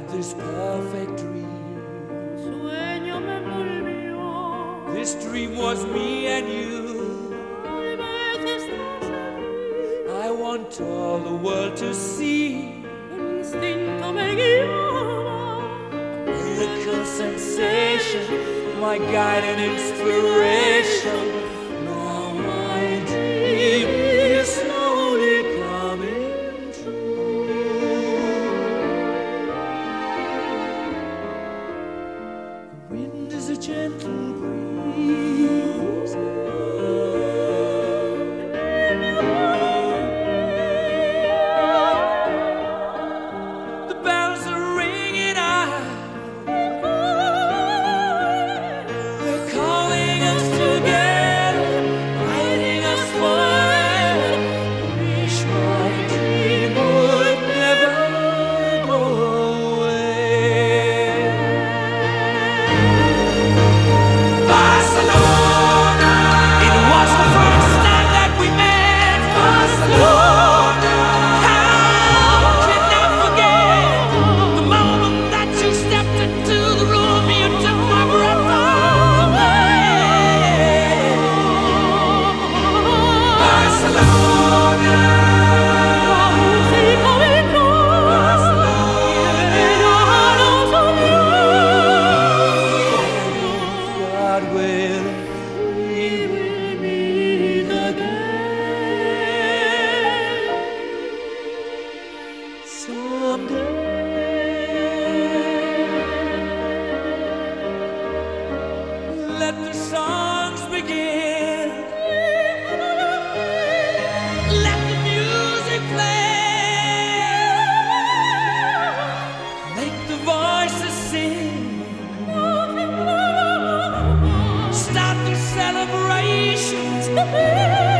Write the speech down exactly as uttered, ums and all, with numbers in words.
this perfect dream. Sueño me envolvió. This dream was me and you. Tal vez estás aquí. I want all the world to see. Un instinto me guiaba. Miracle sensation, my guide and inspiration. Now my dream is slowly coming true. The wind is a gentle breeze. The bells are ringing out. They're calling us together, guiding us forever. Wish my dream would never go away. Barcelona, it was the first time that we met. Barcelona, how can I forget the moment that you stepped into the room? You took my breath away. Barcelona, Música del God willing, we will meet again someday. Let the songs begin. Let the music play. Make the voices sing. Start the celebrations.